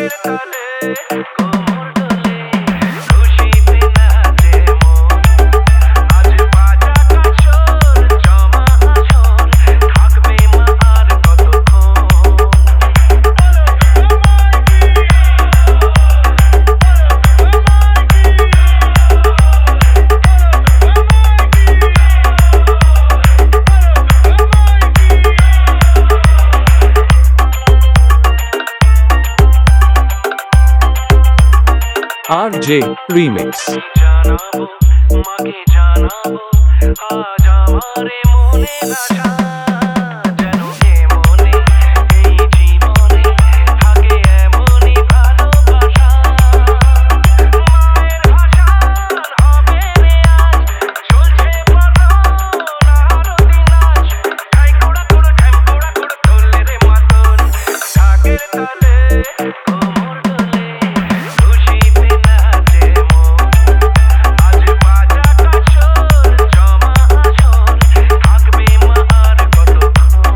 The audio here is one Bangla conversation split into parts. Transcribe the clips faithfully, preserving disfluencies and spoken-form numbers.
আর জে রিমিক্স। জানাবো মাকে জানাবো আজ আমারে মনে আশা যেন এমনে এই জীবনে থাকে এমনই ভালোবাসা মায়ের হাসান হবে রে আজ চলছে পারন আরতি নাচ খাই কোড়া কোড়া ঠ্যাম কোড়া কোড়া ধরলে রে মাতন ঢাকের তালে কোমর দোলে খুশিতে নাচে মন আজ বাজা কাশর জমা আসর থাকবে মা আর কতক্ষণ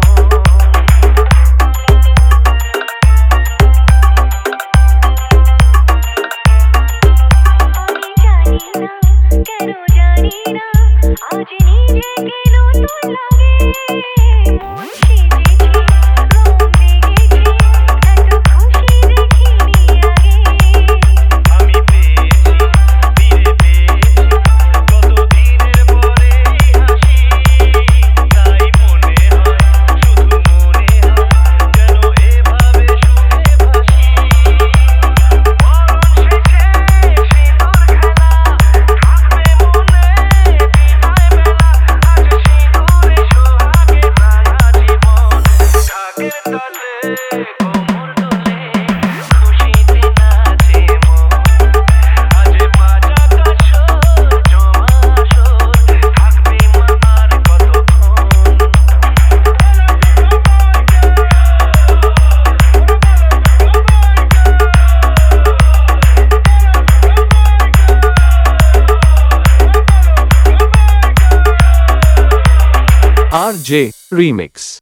আমি জানি না কেন জানি না আজ নিজেকে নতুন লাগে মন সেজেছে রং লেগেছে এত খুশি দেখিনি আগে আমি পেয়েছি ফিরে পেয়েছি কত দিনের পরে এই হাসি তাই মনে হয় শুধু মনে হয় যেন এভাবে সুখে ভাসি বরণ শেষে সিঁদুর খেলা থাকবে মনে বিদায় বেলা আজ সিঁদুরে সোহাগে রাঙা জীবন ঢাকের তালে কোমর দোলে খুশিতে নাচে মন আজ বাজা কাশর জমা আসর থাকবে মা আর কতক্ষণ আর জে রিমিক্স।